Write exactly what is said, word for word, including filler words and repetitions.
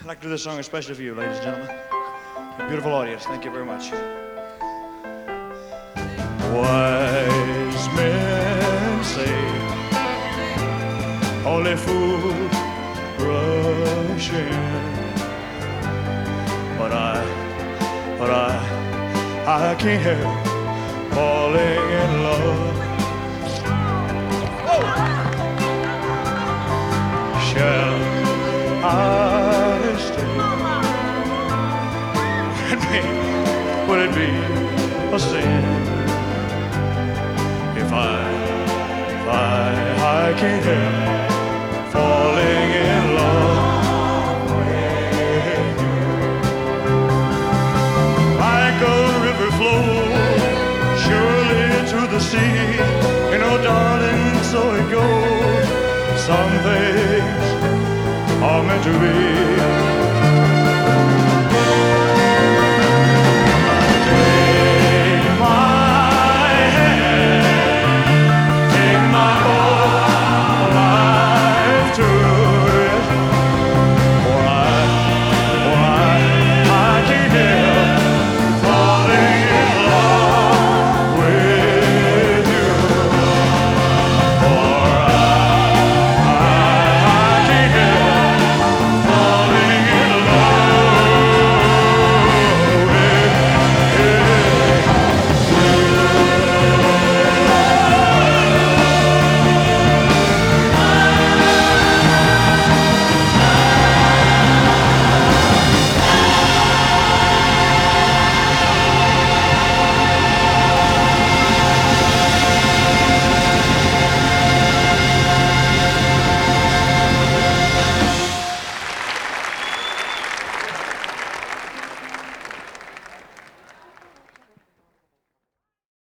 I'd like to do this song especially for you, ladies and gentlemen. A beautiful audience, thank you very much. Wise men say only fools rush in, but I, but I, I can't help falling in love. Oh. Shall I stay? Would it be, would it be a sin if I, if I, I can't help falling in love with you? Like a river flows surely to the sea, you know, darling, so it goes. Some things are meant to be.